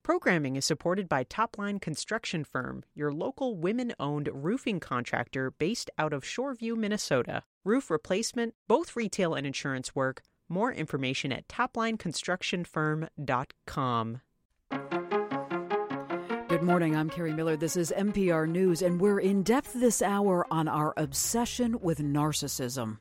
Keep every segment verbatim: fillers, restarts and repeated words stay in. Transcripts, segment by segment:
Programming is supported by Topline Construction Firm, your local women-owned roofing contractor based out of Shoreview, Minnesota. Roof replacement, both retail and insurance work. More information at topline construction firm dot com. Good morning, I'm Carrie Miller. This is N P R News, and we're in depth this hour on our obsession with narcissism.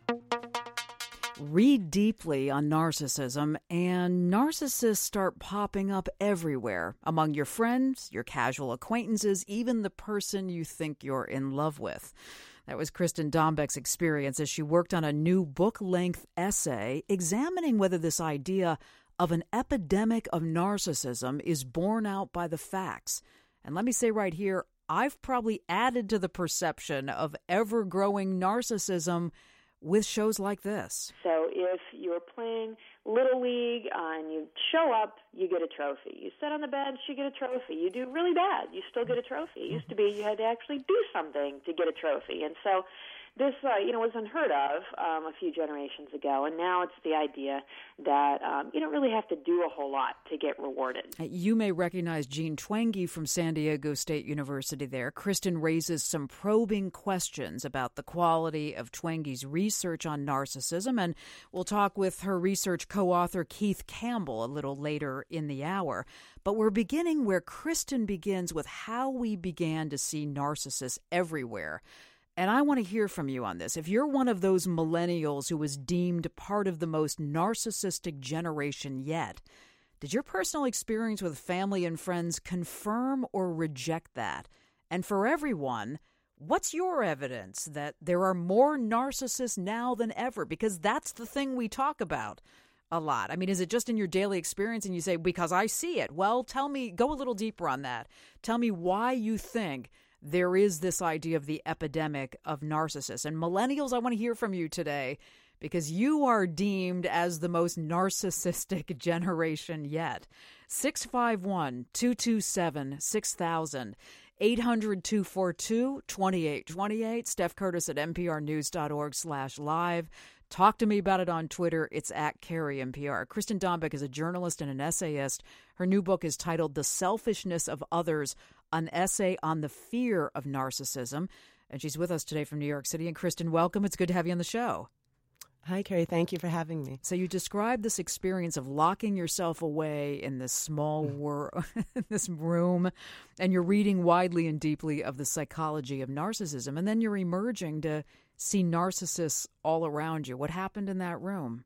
Read deeply on narcissism, and narcissists start popping up everywhere, among your friends, your casual acquaintances, even the person you think you're in love with. That was Kristen Dombeck's experience as she worked on a new book-length essay examining whether this idea of an epidemic of narcissism is borne out by the facts. And let me say right here, I've probably added to the perception of ever-growing narcissism with shows like this. So if you're playing Little League uh, and you show up, you get a trophy. You sit on the bench, you get a trophy. You do really bad, you still get a trophy. It used to be you had to actually do something to get a trophy. And so this, uh, you know, was unheard of um, a few generations ago, and now it's the idea that um, you don't really have to do a whole lot to get rewarded. You may recognize Jean Twenge from San Diego State University there. Kristen raises some probing questions about the quality of Twenge's research on narcissism, and we'll talk with her research co-author Keith Campbell a little later in the hour. But we're beginning where Kristen begins with how we began to see narcissists everywhere. And I want to hear from you on this. If you're one of those millennials who was deemed part of the most narcissistic generation yet, did your personal experience with family and friends confirm or reject that? And for everyone, what's your evidence that there are more narcissists now than ever? Because that's the thing we talk about a lot. I mean, is it just in your daily experience and you say, because I see it? Well, tell me, go a little deeper on that. Tell me why you think there is this idea of the epidemic of narcissists. And millennials, I want to hear from you today because you are deemed as the most narcissistic generation yet. six five one, two two seven, six thousand, eight hundred, two four two, two eight two eight, Steph Curtis at nprnews.org slash live. Talk to me about it on Twitter. It's at Carrie N P R. Kristen Dombeck is a journalist and an essayist. Her new book is titled The Selfishness of Others, an essay on the fear of narcissism. And she's with us today from New York City. And Kristen, welcome. It's good to have you on the show. Hi, Carrie. Thank you for having me. So you described this experience of locking yourself away in this small wor- this room, and you're reading widely and deeply of the psychology of narcissism, and then you're emerging to see narcissists all around you. What happened in that room?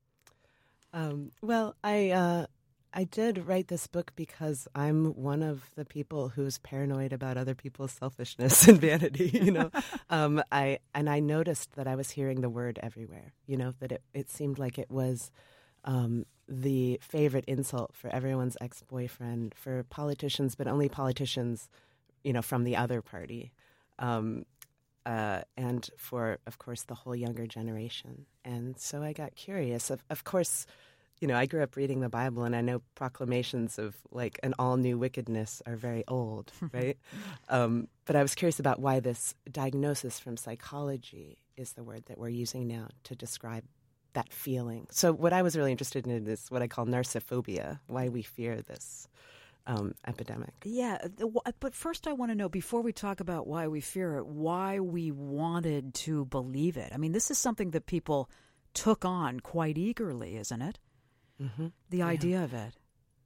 Um, well, I uh, I did write this book because I'm one of the people who's paranoid about other people's selfishness and vanity, you know. um, I and I noticed that I was hearing the word everywhere, you know, that it, it seemed like it was um, the favorite insult for everyone's ex-boyfriend, for politicians, but only politicians, you know, from the other party, um, uh, and for, of course, the whole younger generation. And so I got curious. Of, of course, you know, I grew up reading the Bible, and I know proclamations of, like, an all-new wickedness are very old, right? um, but I was curious about why this diagnosis from psychology is the word that we're using now to describe that feeling. So what I was really interested in is what I call narcisophobia, why we fear this um, epidemic. Yeah, but first I want to know, before we talk about why we fear it, why we wanted to believe it. I mean, this is something that people took on quite eagerly, isn't it? Mm-hmm. The yeah. idea of it.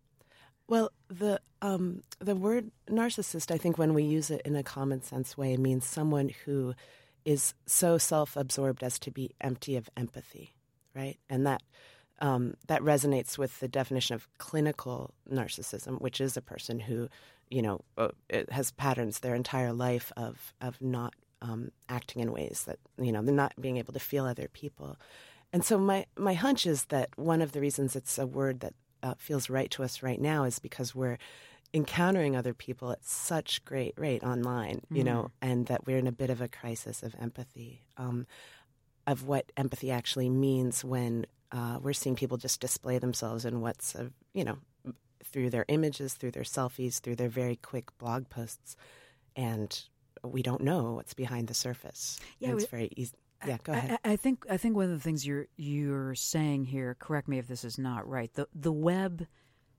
Well, the um, the word narcissist, I think when we use it in a common sense way, means someone who is so self-absorbed as to be empty of empathy, right? And that um, that resonates with the definition of clinical narcissism, which is a person who, you know, it has patterns their entire life of of not um, acting in ways that, you know, they're not being able to feel other people. And so my, my hunch is that one of the reasons it's a word that uh, feels right to us right now is because we're encountering other people at such great rate online, you mm. know, and that we're in a bit of a crisis of empathy, um, of what empathy actually means when uh, we're seeing people just display themselves in what's, a, you know, through their images, through their selfies, through their very quick blog posts, and we don't know what's behind the surface. Yeah, and it's very easy. Yeah, go ahead. I, I think I think one of the things you're you're saying here, correct me if this is not right, the the web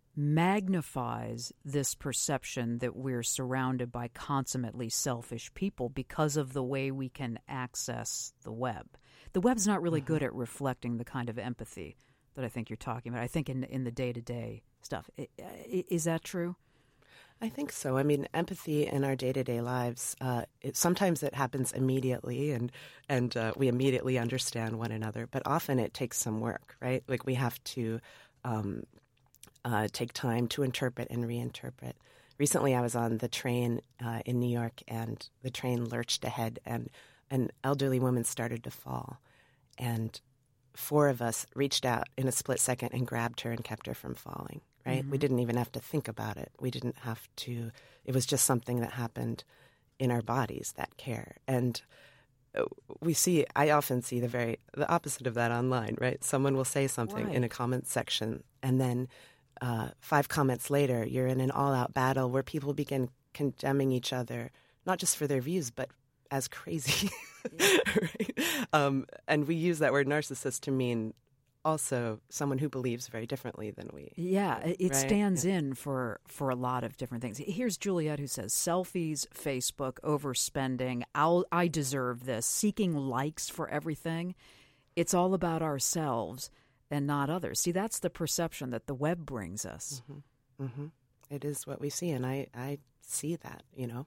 magnifies this perception that we're surrounded by consummately selfish people because of the way we can access the web. The web's not really mm-hmm. good at reflecting the kind of empathy that I think you're talking about. I think in in the day-to-day stuff. Is that true? I think so. I mean, empathy in our day-to-day lives, uh, it, sometimes it happens immediately and and uh, we immediately understand one another, but often it takes some work, right? Like we have to um, uh, take time to interpret and reinterpret. Recently I was on the train uh, in New York and the train lurched ahead and an elderly woman started to fall. And four of us reached out in a split second and grabbed her and kept her from falling. Right? Mm-hmm. We didn't even have to think about it. We didn't have to. It was just something that happened in our bodies, that care. And we see, I often see the very, the opposite of that online, right? Someone will say something right. in a comment section, and then uh, five comments later, you're in an all-out battle where people begin condemning each other, not just for their views, but as crazy. Yeah. Right? Um, and we use that word narcissist to mean also someone who believes very differently than we. Yeah, it right? stands yeah. in for, for a lot of different things. Here's Juliet who says, selfies, Facebook, overspending, I'll, I deserve this, seeking likes for everything. It's all about ourselves and not others. See, that's the perception that the web brings us. Mm-hmm. Mm-hmm. It is what we see, and I, I see that, you know.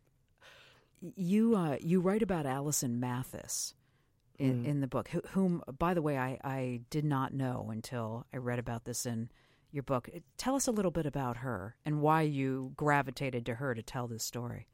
You, uh, you write about Allison Mathis. In, mm. in the book, whom, by the way, I, I did not know until I read about this in your book. Tell us a little bit about her and why you gravitated to her to tell this story.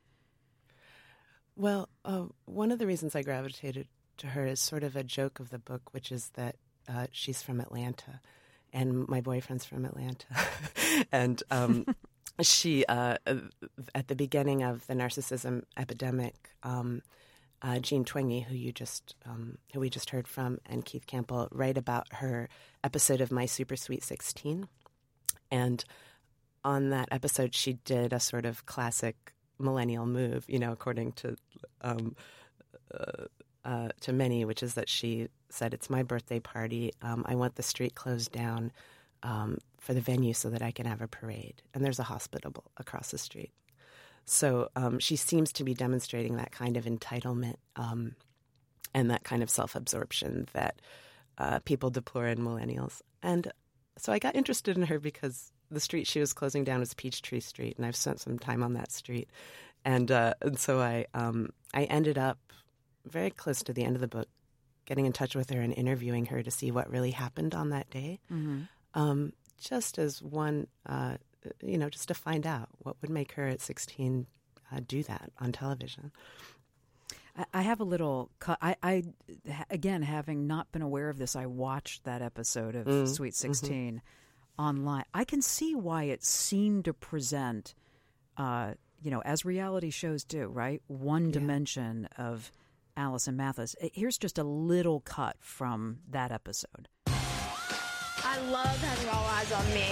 Well, uh, one of the reasons I gravitated to her is sort of a joke of the book, which is that uh, she's from Atlanta, and my boyfriend's from Atlanta. and um, she, uh, at the beginning of the narcissism epidemic, um, Uh, Jean Twenge, who you just, um, who we just heard from, and Keith Campbell write about her episode of My Super Sweet sixteen, and on that episode, she did a sort of classic millennial move, you know, according to um, uh, uh, to many, which is that she said, "It's my birthday party. Um, I want the street closed down um, for the venue so that I can have a parade, and there's a hospital across the street." So um, she seems to be demonstrating that kind of entitlement um, and that kind of self-absorption that uh, people deplore in millennials. And so I got interested in her because the street she was closing down was Peachtree Street, and I've spent some time on that street. And, uh, and so I um, I ended up very close to the end of the book getting in touch with her and interviewing her to see what really happened on that day, mm-hmm. um, just as one... Uh, you know, just to find out what would make her at sixteen uh, do that on television. I have a little, I, I, again, having not been aware of this, I watched that episode of mm. Sweet sixteen mm-hmm. online. I can see why it seemed to present, uh, you know, as reality shows do, right? One yeah. dimension of Allison Mathis. Here's just a little cut from that episode. I love having all eyes on me.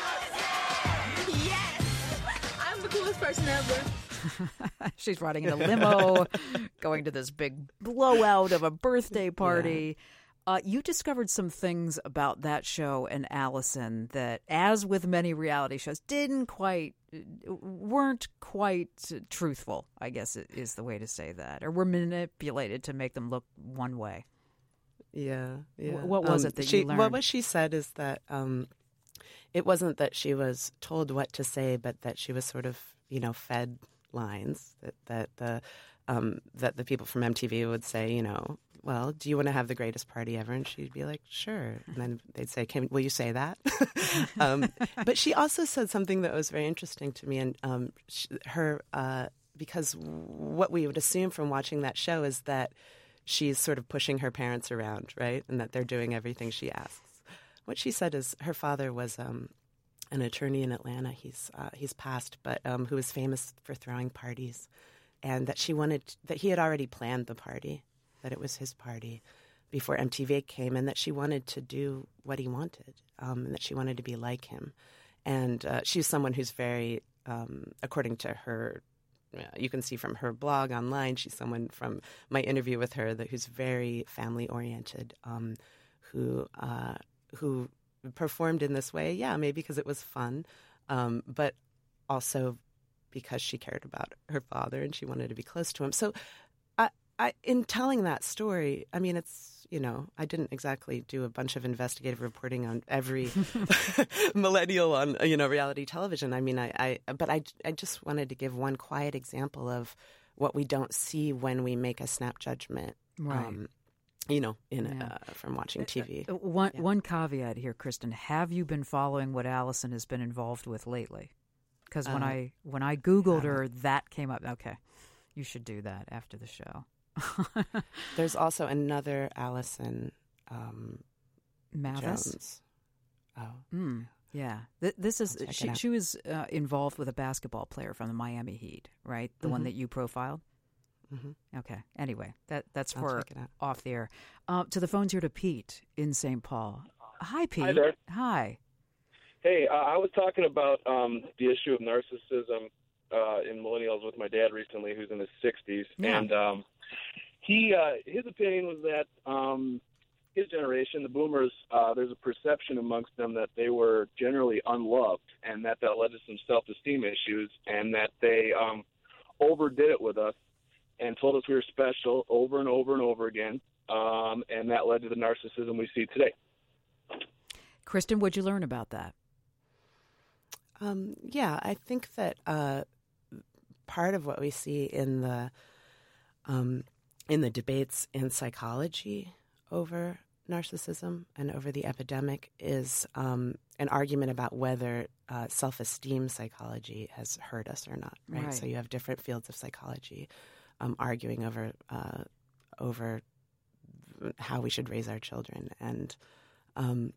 Yes! I'm the coolest person ever. She's riding in a limo, going to this big blowout of a birthday party. Yeah. Uh, you discovered some things about that show and Allison that, as with many reality shows, didn't quite, weren't quite truthful, I guess is the way to say that, or were manipulated to make them look one way. Yeah, yeah. W- what was um, it that she, you learned? Well, what she said is that um, it wasn't that she was told what to say, but that she was sort of, you know, fed lines that that the um, that the people from M T V would say, you know, well, do you want to have the greatest party ever? And she'd be like, sure. And then they'd say, Can, will you say that? um, but she also said something that was very interesting to me, and um, she, her uh, because what we would assume from watching that show is that she's sort of pushing her parents around, right, and that they're doing everything she asks. What she said is her father was um, an attorney in Atlanta. He's uh, he's passed, but um, who was famous for throwing parties, and that she wanted that he had already planned the party, that it was his party before M T V came, and that she wanted to do what he wanted, um, and that she wanted to be like him. And uh, she's someone who's very, um, according to her, you can see from her blog online, she's someone from my interview with her that who's very family oriented, um, who uh, who performed in this way, yeah, maybe because it was fun, um, but also because she cared about her father and she wanted to be close to him. So I, I, in telling that story, I mean, it's, you know, I didn't exactly do a bunch of investigative reporting on every millennial on, you know, reality television. I mean, I, I but I, I just wanted to give one quiet example of what we don't see when we make a snap judgment. Right. Um, you know, in Yeah. uh, from watching T V. Uh, One Yeah. one caveat here, Kristen. Have you been following what Allison has been involved with lately? Because when Uh, I when I Googled her, haven't. that came up. Okay, you should do that after the show. There's also another Allison um, Mathis. Jones. Oh, Mm, yeah, Th- this is I'll check it she. out. She was uh, involved with a basketball player from the Miami Heat, right? The one Mhm. that you profiled. hmm Okay. Anyway, that that's I'll for check it out. off the air. Uh, to the phones here to Pete in Saint Paul. Hi, Pete. Hi there. Hi. Hey, uh, I was talking about um, the issue of narcissism uh, in millennials with my dad recently, who's in his sixties, Yeah. and um, he uh, his opinion was that um, his generation, the boomers, uh, there's a perception amongst them that they were generally unloved, and that that led to some self-esteem issues, and that they um, overdid it with us and told us we were special over and over and over again, um, and that led to the narcissism we see today. Kristen, what'd you learn about that? Um, yeah, I think that uh, part of what we see in the um, in the debates in psychology over narcissism and over the epidemic is um, an argument about whether uh, self-esteem psychology has hurt us or not. Right. Right. So you have different fields of psychology um, arguing over uh, over how we should raise our children, and um,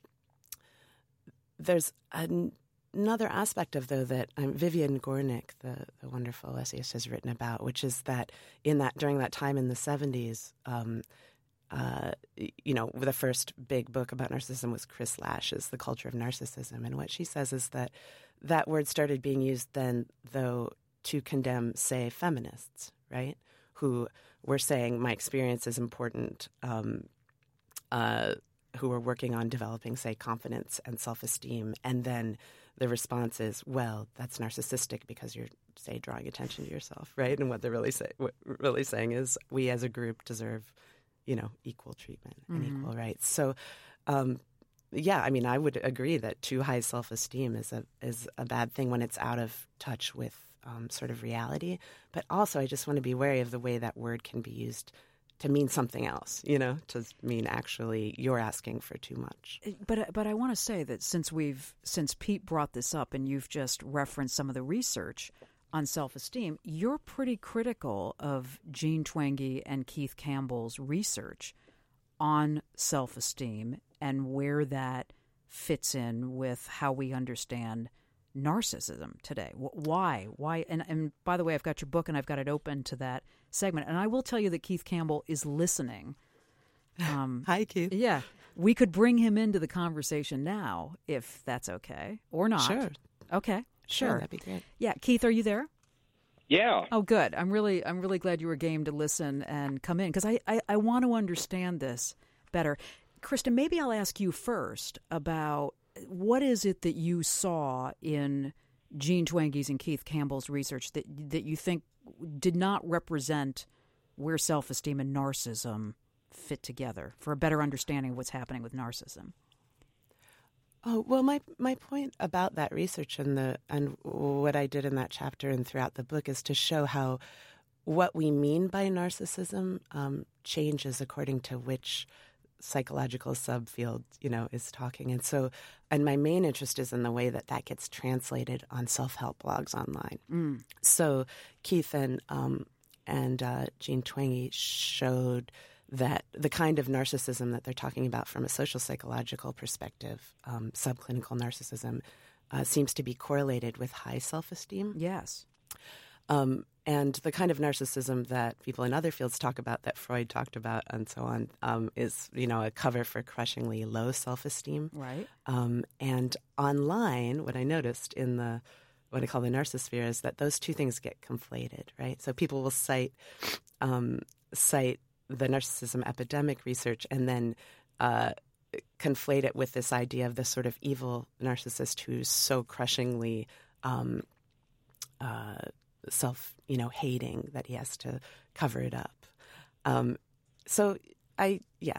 there's an Another aspect of, though, that um, Vivian Gornick, the, the wonderful essayist, has written about, which is that in that during that time in the seventies, um, uh, you know, the first big book about narcissism was Chris Lash's The Culture of Narcissism. And what she says is that that word started being used then, though, to condemn, say, feminists, right, who were saying my experience is important, um, uh, who were working on developing, say, confidence and self-esteem, and then the response is, well, that's narcissistic because you're, say, drawing attention to yourself, right? And what they're really say, what really saying is, we as a group deserve, you know, equal treatment and Mhm. equal rights. So, um, yeah, I mean, I would agree that too high self-esteem is a is a bad thing when it's out of touch with um, sort of reality. But also, I just want to be wary of the way that word can be used to mean something else, you know, to mean actually you're asking for too much. But but I want to say that since we've since Pete brought this up and you've just referenced some of the research on self-esteem, you're pretty critical of Jean Twenge and Keith Campbell's research on self-esteem and where that fits in with how we understand narcissism today. Why? Why? And, and by the way, I've got your book and I've got it open to that segment. And I will tell you that Keith Campbell is listening. Um, Hi, Keith. yeah. We could bring him into the conversation now if that's okay or not. Sure. Okay. Sure, Sure. that'd be great. Yeah. Keith, are you there? Yeah. Oh, good. I'm really, I'm really glad you were game to listen and come in because I, I, I want to understand this better. Kristen, maybe I'll ask you first about what is it that you saw in Jean Twenge's and Keith Campbell's research that that you think did not represent where self-esteem and narcissism fit together for a better understanding of what's happening with narcissism? Oh, well, my my point about that research and the and what I did in that chapter and throughout the book is to show how what we mean by narcissism um, changes according to which psychological subfield, you know, is talking. And so, and my main interest is in the way that that gets translated on self-help blogs online. Mm. So Keith and um, and uh, Jean Twenge showed that the kind of narcissism that they're talking about from a social psychological perspective, um, subclinical narcissism, uh, seems to be correlated with high self-esteem. Yes. Um, and the kind of narcissism that people in other fields talk about, that Freud talked about and so on, um, is, you know, a cover for crushingly low self-esteem. Right. Um, and online, what I noticed in the, what I call the narcissphere, is that those two things get conflated, right? So people will cite, um, cite the narcissism epidemic research and then uh, conflate it with this idea of this sort of evil narcissist who's so crushingly um, uh, self, you know, hating that he has to cover it up. Um, so I, yeah.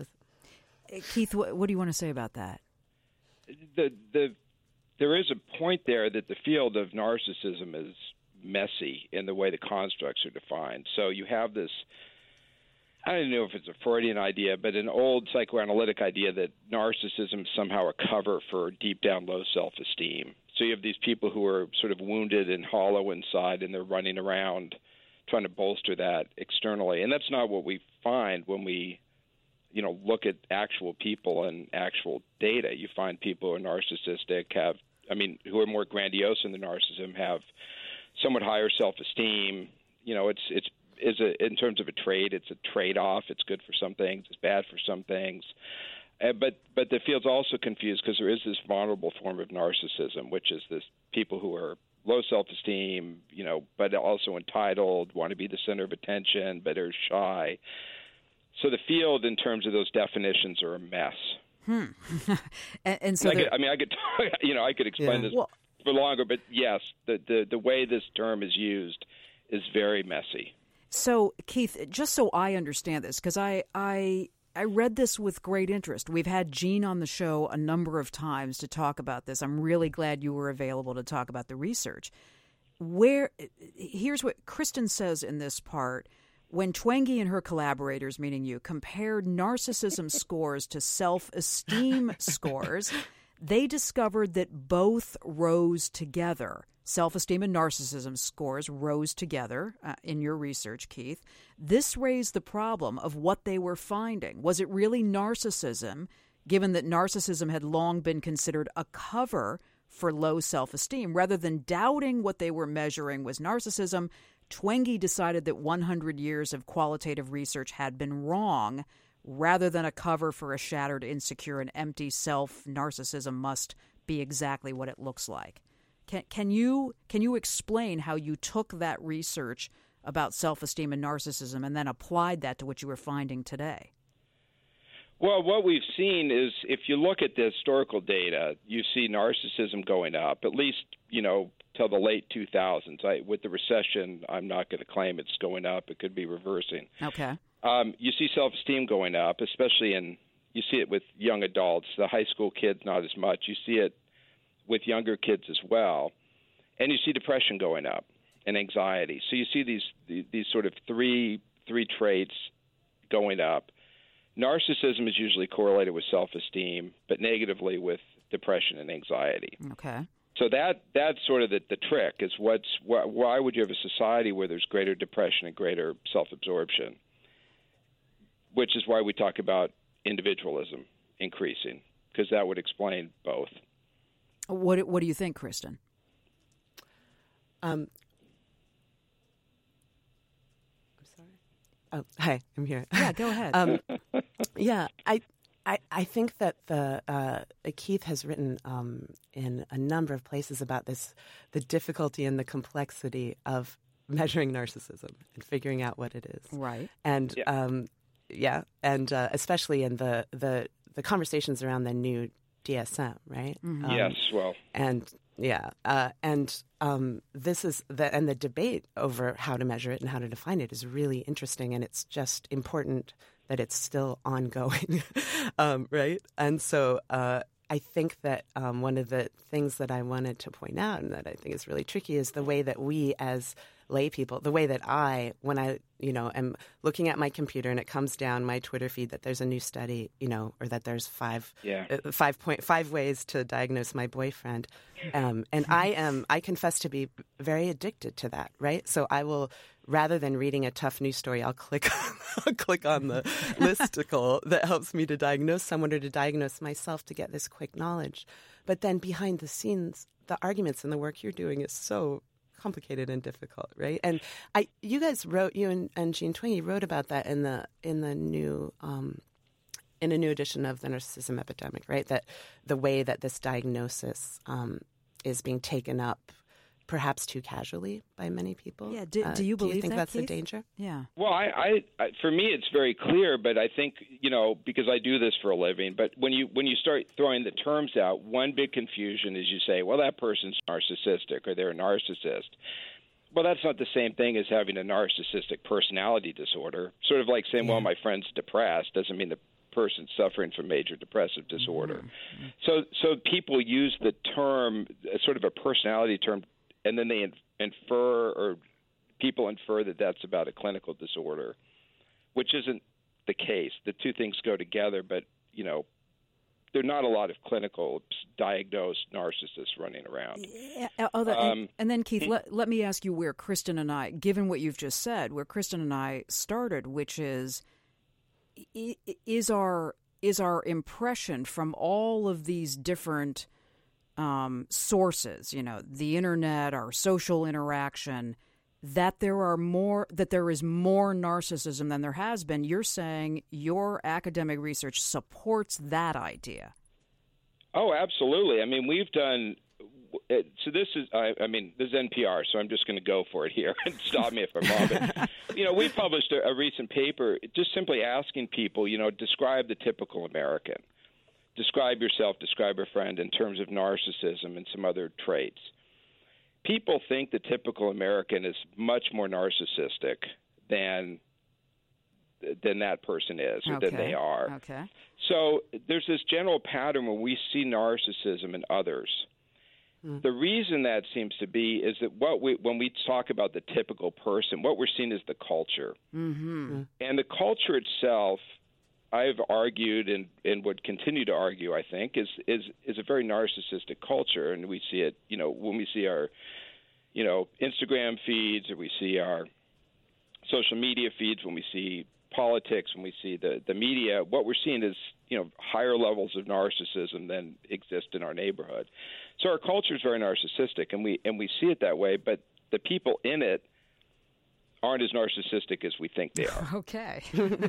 Keith, what, what do you want to say about that? The the there is a point there that the field of narcissism is messy in the way the constructs are defined. So you have this, I don't know if it's a Freudian idea, but an old psychoanalytic idea that narcissism is somehow a cover for deep down low self-esteem. So you have these people who are sort of wounded and hollow inside, and they're running around trying to bolster that externally. And that's not what we find when we, you know, look at actual people and actual data. You find people who are narcissistic, have, I mean, who are more grandiose in the narcissism, have somewhat higher self-esteem. You know, it's it's is a, in terms of a trade, it's a trade-off. It's good for some things, it's bad for some things. Uh, but but the field's also confused because there is this vulnerable form of narcissism, which is this people who are low self-esteem, you know, but also entitled, want to be the center of attention, but are shy. So the field, in terms of those definitions, are a mess. Hmm. and, and so, I, could, I mean, I could, you know, I could explain yeah. this well, for longer, but yes, the, the the way this term is used is very messy. So, Keith, just so I understand this, because I, I I read this with great interest. We've had Jean on the show a number of times to talk about this. I'm really glad you were available to talk about the research. Where here's what Kristen says in this part. When Twenge and her collaborators, meaning you, compared narcissism scores to self-esteem scores, they discovered that both rose together. Self-esteem and narcissism scores rose together uh, in your research, Keith. This raised the problem of what they were finding. Was it really narcissism, given that narcissism had long been considered a cover for low self-esteem? Rather than doubting what they were measuring was narcissism, Twenge decided that one hundred years of qualitative research had been wrong. Rather than a cover for a shattered, insecure, and empty self, narcissism must be exactly what it looks like. Can, can you can you explain how you took that research about self-esteem and narcissism and then applied that to what you were finding today? Well, what we've seen is if you look at the historical data, you see narcissism going up, at least, you know, till the late two thousands. I, with the recession, I'm not going to claim it's going up. It could be reversing. Okay. Um, you see self-esteem going up, especially in, you see it with young adults. The high school kids, not as much. You see it with younger kids as well. And you see depression going up and anxiety. So you see these these sort of three three traits going up. Narcissism is usually correlated with self-esteem, but negatively with depression and anxiety. Okay. So that that's sort of the, the trick is what's wh- why would you have a society where there's greater depression and greater self-absorption, which is why we talk about individualism increasing, because that would explain both. What What do you think, Kristen? Um, I'm sorry. Oh, hi, I'm here. Yeah, go ahead. um, yeah, I, I, I think that the uh, Keith has written um, in a number of places about this, the difficulty and the complexity of measuring narcissism and figuring out what it is. Right. And yeah, um, yeah and uh, especially in the, the the conversations around the new D S M, right? Mm-hmm. Um, yes, well. And yeah, uh, and um, this is the and the debate over how to measure it and how to define it is really interesting, and it's just important that it's still ongoing, um, right? And so uh, I think that um, one of the things that I wanted to point out and that I think is really tricky is the way that we as lay people, the way that I, when I, you know, am looking at my computer and it comes down my Twitter feed that there's a new study, you know, or that there's five, yeah. uh, five point five ways to diagnose my boyfriend, um, and I am, I confess to be very addicted to that, right? So I will, rather than reading a tough news story, I'll click, I'll click on the listicle that helps me to diagnose someone or to diagnose myself to get this quick knowledge. But then behind the scenes, the arguments and the work you're doing is so complicated and difficult, right? And I, you guys wrote, you and, and Jean Twenge wrote about that in the in the new um, in a new edition of the Narcissism Epidemic, right? That the way that this diagnosis um, is being taken up perhaps too casually by many people. Yeah, do, uh, do you believe do you think that, that's Keith? a danger? Yeah. Well, I, I, I, for me, it's very clear, but I think, you know, because I do this for a living, but when you when you start throwing the terms out, one big confusion is you say, well, that person's narcissistic or they're a narcissist. Well, that's not the same thing as having a narcissistic personality disorder. Sort of like saying, yeah. well, my friend's depressed doesn't mean the person suffering from major depressive disorder. Mm-hmm. So so people use the term, sort of a personality term, and then they infer or people infer that that's about a clinical disorder, which isn't the case. The two things go together, but, you know, there are not a lot of clinical diagnosed narcissists running around. Yeah, although, um, and, and then, Keith, let, let me ask you where Kristen and I, given what you've just said, where Kristen and I started, which is, is our is our impression from all of these different um, sources, you know, the internet, our social interaction, that there are more, that there is more narcissism than there has been. You're saying your academic research supports that idea. Oh, absolutely. I mean, we've done. So this is, I, I mean, this is N P R, so I'm just going to go for it here and stop me if I'm wrong. But, you know, we published a, a recent paper just simply asking people, you know, describe the typical American. Describe yourself, describe a friend in terms of narcissism and some other traits. People think the typical American is much more narcissistic than than that person is or okay. than they are. Okay. So there's this general pattern where we see narcissism in others. Mm. The reason that seems to be is that what we when we talk about the typical person, what we're seeing is the culture. Mm-hmm. And the culture itself, I've argued and, and would continue to argue, I think, is, is is a very narcissistic culture. And we see it, you know, when we see our, you know, Instagram feeds or we see our social media feeds, when we see politics, when we see the, the media, what we're seeing is, you know, higher levels of narcissism than exist in our neighborhood. So our culture is very narcissistic, and we and we see it that way, but the people in it aren't as narcissistic as we think they are. Okay.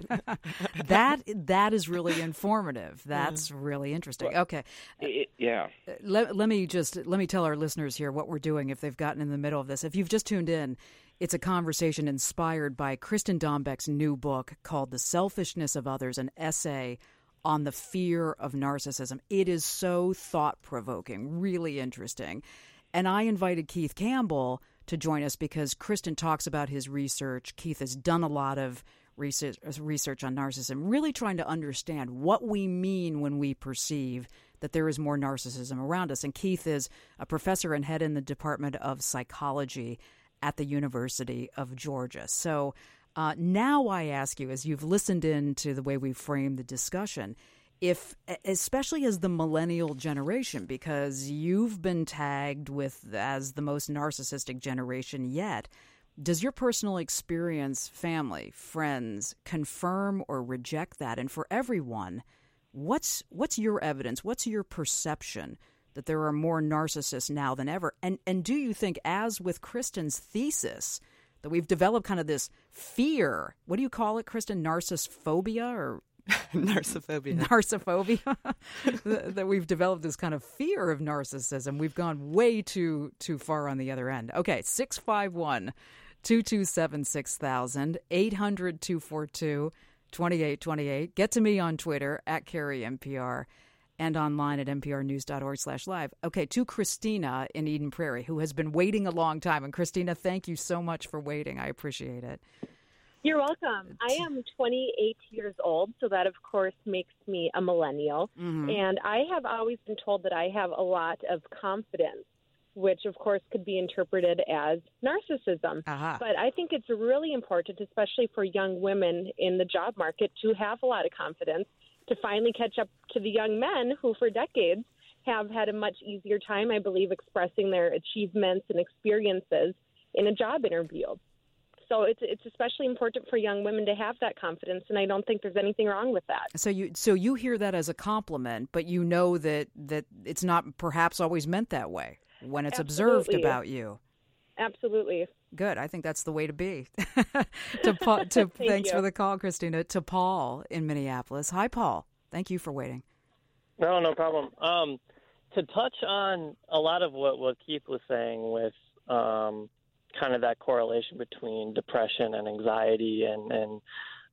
that that is really informative. That's mm. really interesting. Well, okay. It, yeah. Let, let me just let me tell our listeners here what we're doing if they've gotten in the middle of this. If you've just tuned in, it's a conversation inspired by Kristen Dombeck's new book called The Selfishness of Others, an essay on the fear of narcissism. It is so thought-provoking, really interesting. And I invited Keith Campbell to join us because Kristen talks about his research. Keith has done a lot of research, research on narcissism, really trying to understand what we mean when we perceive that there is more narcissism around us. And Keith is a professor and head in the Department of Psychology at the University of Georgia. So uh, now I ask you, as you've listened in to the way we framed the discussion, if, especially as the millennial generation, because you've been tagged with as the most narcissistic generation yet, does your personal experience, family, friends, confirm or reject that? And for everyone, what's what's your evidence? What's your perception that there are more narcissists now than ever? And and do you think, as with Kristen's thesis, that we've developed kind of this fear? What do you call it, Kristen? Narcissphobia or Narcisophobia. Narcisophobia. That we've developed this kind of fear of narcissism. We've gone way too too far on the other end. Okay, six five one, two two seven, six thousand, eight hundred, two four two, two eight two eight. Get to me on Twitter, at Carrie N P R, and online at nprnews.org slash live. Okay, to Christina in Eden Prairie, who has been waiting a long time. And Christina, thank you so much for waiting. I appreciate it. You're welcome. I am twenty-eight years old, so that, of course, makes me a millennial. Mm-hmm. And I have always been told that I have a lot of confidence, which, of course, could be interpreted as narcissism. Uh-huh. But I think it's really important, especially for young women in the job market, to have a lot of confidence, to finally catch up to the young men who, for decades, have had a much easier time, I believe, expressing their achievements and experiences in a job interview. So it's it's especially important for young women to have that confidence, and I don't think there's anything wrong with that. So you so you hear that as a compliment, but you know that, that it's not perhaps always meant that way when it's Absolutely. observed about you. Absolutely. Good. I think that's the way to be. to, pa- to Thank Thanks you. for the call, Christina. To Paul in Minneapolis. Hi, Paul. Thank you for waiting. No, no problem. Um, to touch on a lot of what, what Keith was saying with um, kind of that correlation between depression and anxiety and, and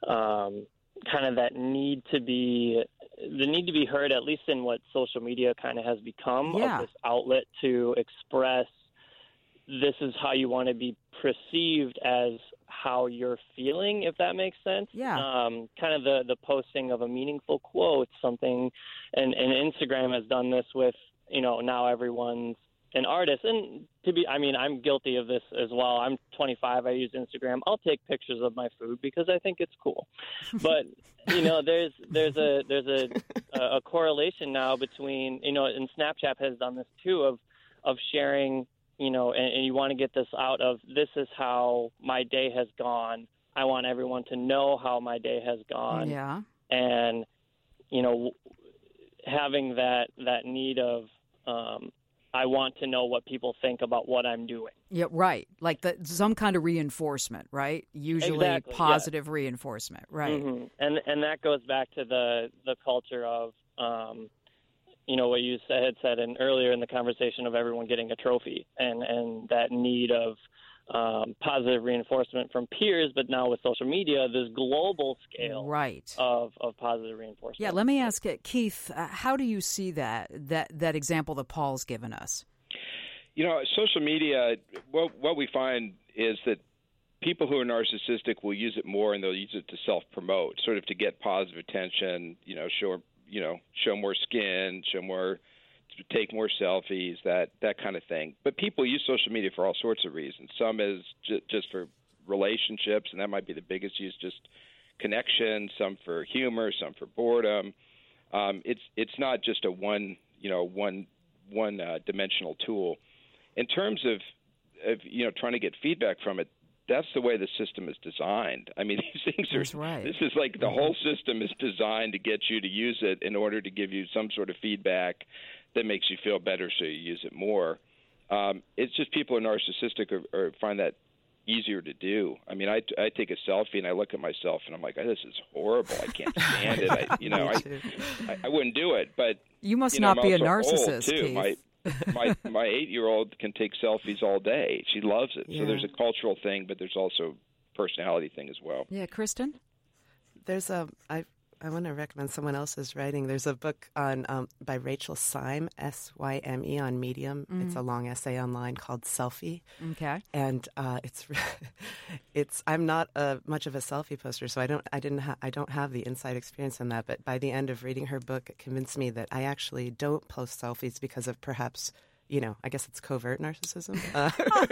um, kind of that need to be the need to be heard, at least in what social media kind of has become, Yeah. of this outlet to express this is how you want to be perceived as how you're feeling, if that makes sense. Yeah. Um, kind of the, the posting of a meaningful quote, something, and, and Instagram has done this with, you know, now everyone's an artist. And to be, I mean, I'm guilty of this as well. I'm twenty-five. I use Instagram. I'll take pictures of my food because I think it's cool. But, you know, there's, there's a, there's a, a correlation now between, you know, and Snapchat has done this too, of, of sharing, you know, and, and you want to get this out of, this is how my day has gone. I want everyone to know how my day has gone. Yeah. And, you know, having that, that need of, um, I want to know what people think about what I'm doing. Yeah, right. Like the, some kind of reinforcement, right? Usually Exactly, positive yeah. reinforcement, right? Mm-hmm. And and that goes back to the the culture of, um, you know, what you said, had said in, earlier in the conversation of everyone getting a trophy, and, and that need of um, positive reinforcement from peers. But now with social media, this global scale right. of, of positive reinforcement. Yeah, let me ask it, Keith, uh, how do you see that, that, that example that Paul's given us? You know, social media, what, what we find is that people who are narcissistic will use it more, and they'll use it to self-promote, sort of to get positive attention, you know, show, you know, show more skin, show more, take more selfies, that that kind of thing. But people use social media for all sorts of reasons. Some is ju- just for relationships, and that might be the biggest use, just connection. Some for humor, some for boredom. Um, it's it's not just a one you know one one uh, dimensional tool. In terms of, of you know trying to get feedback from it, that's the way the system is designed. I mean, these things are. That's right. This is like the whole system is designed to get you to use it in order to give you some sort of feedback that makes you feel better, so you use it more. Um, it's just people who are narcissistic or, or find that easier to do. I mean, I, I take a selfie and I look at myself and I'm like, oh, this is horrible. I can't stand it. I, you know, I, I I wouldn't do it. But you must you know, not be a I'm also narcissist, old, too. Keith. My my my eight-year-old can take selfies all day. She loves it. Yeah. So there's a cultural thing, but there's also a personality thing as well. Yeah, Kristen? There's a I I want to recommend someone else's writing. There's a book on um, by Rachel Syme, S Y M E, on Medium. Mm-hmm. It's a long essay online called Selfie. Okay. And uh, it's it's I'm not a, much of a selfie poster, so I don't I didn't ha- I don't have the inside experience in that. But by the end of reading her book, it convinced me that I actually don't post selfies because of perhaps, you know, I guess it's covert narcissism. Uh,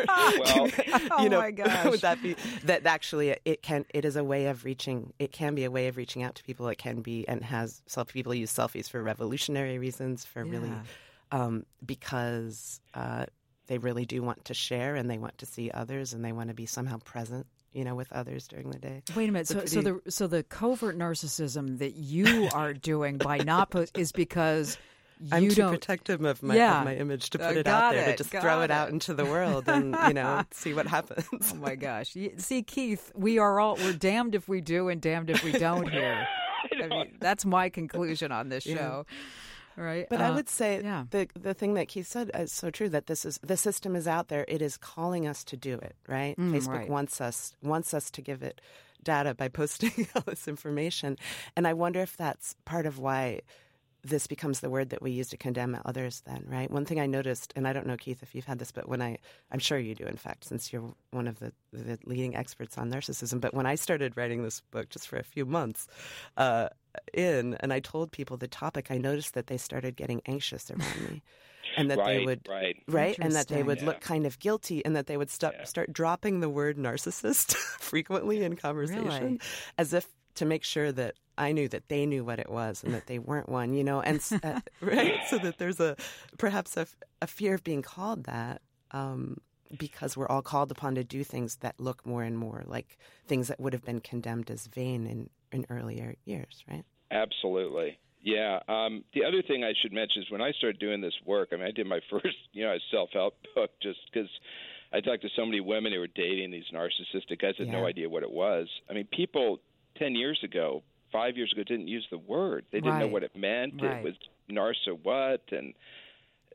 well, you know, oh my gosh. would that be that actually it can it is a way of reaching it can be a way of reaching out to people. It can be and has self people use selfies for revolutionary reasons, for Yeah. really um, because uh, they really do want to share and they want to see others and they want to be somehow present, you know, with others during the day. Wait a minute. So, so the so the covert narcissism that you are doing by not post is because I'm you too don't protective of my, Yeah. of my image to Uh, put it got out there, it, to just got throw it it. out into the world and, you know, see what happens. Oh my gosh! You- See, Keith, we are all we're damned if we do and damned if we don't here. I mean, that's my conclusion on this Yeah. show, right? But Uh, I would say yeah. the the thing that Keith said is so true, that this is the system is out there. It is calling us to do it, right? Mm, Facebook right. wants us wants us to give it data by posting all this information, and I wonder if that's part of why this becomes the word that we use to condemn others then, right? One thing I noticed, and I don't know, Keith, if you've had this, but when I, I'm sure you do, in fact, since you're one of the, the leading experts on narcissism, but when I started writing this book just for a few months uh, in, and I told people the topic, I noticed that they started getting anxious around me. And that right, they would, right. right, and that they Interesting. would Yeah. look kind of guilty, and that they would start Yeah. start dropping the word narcissist frequently in conversation, Really? as if to make sure that I knew that they knew what it was and that they weren't one, you know, and uh, right, so that there's a perhaps a, a fear of being called that um, because we're all called upon to do things that look more and more like things that would have been condemned as vain in, in earlier years, right? Absolutely. Yeah. Um, the other thing I should mention is when I started doing this work, I mean, I did my first, you know, self-help book just because I talked to so many women who were dating these narcissistic guys, had Yeah. no idea what it was. I mean, people ten years ago, five years ago, didn't use the word. They didn't know Right. what it meant. Right. It was narsa what, and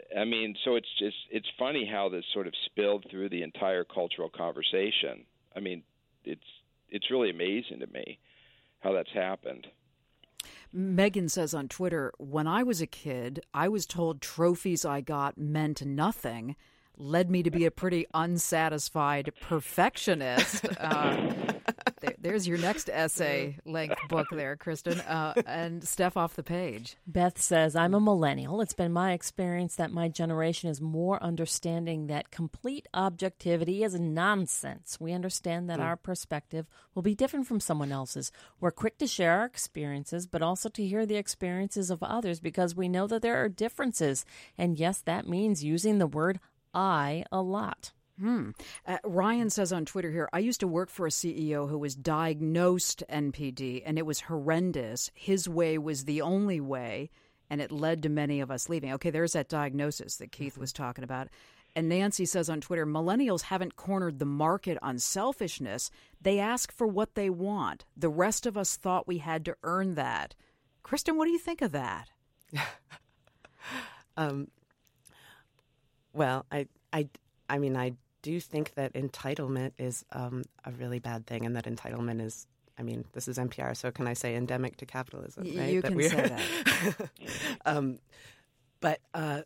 I mean, so it's just it's funny how this sort of spilled through the entire cultural conversation. I mean, it's it's really amazing to me how that's happened. Megan says on Twitter, when I was a kid, I was told trophies I got meant nothing, led me to be a pretty unsatisfied perfectionist. Uh, there, there's your next essay-length book there, Kristen. Uh, and Steph off the page. Beth says, I'm a millennial. It's been my experience that my generation is more understanding that complete objectivity is nonsense. We understand that mm. our perspective will be different from someone else's. We're quick to share our experiences, but also to hear the experiences of others because we know that there are differences. And yes, that means using the word I a lot. Hmm. Uh, Ryan says on Twitter here, I used to work for a C E O who was diagnosed N P D, and it was horrendous. His way was the only way, and it led to many of us leaving. Okay, there's that diagnosis that Keith was talking about. And Nancy says on Twitter, millennials haven't cornered the market on selfishness. They ask for what they want. The rest of us thought we had to earn that. Kristen, what do you think of that? um. Well, I, I, I mean, I do think that entitlement is um, a really bad thing, and that entitlement is, I mean, this is N P R, so can I say endemic to capitalism, right? You that can we're, say that. um, but uh,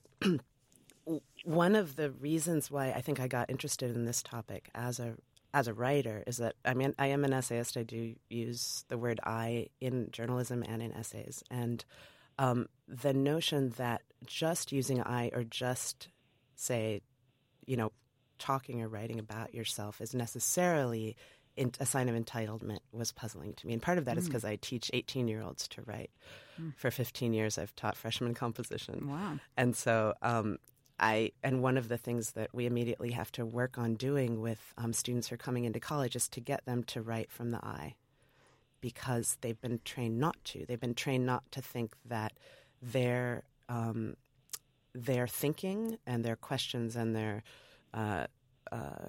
one of the reasons why I think I got interested in this topic as a as a writer is that, I mean, I am an essayist. I do use the word I in journalism and in essays, and um, the notion that just using I or just say, you know, talking or writing about yourself is necessarily in, a sign of entitlement was puzzling to me. And part of that mm. is because I teach eighteen-year-olds to write. Mm. For fifteen years, I've taught freshman composition. Wow. And so um, I, and one of the things that we immediately have to work on doing with um, students who are coming into college is to get them to write from the I, because they've been trained not to. They've been trained not to think that their um, their thinking and their questions and their, uh, uh,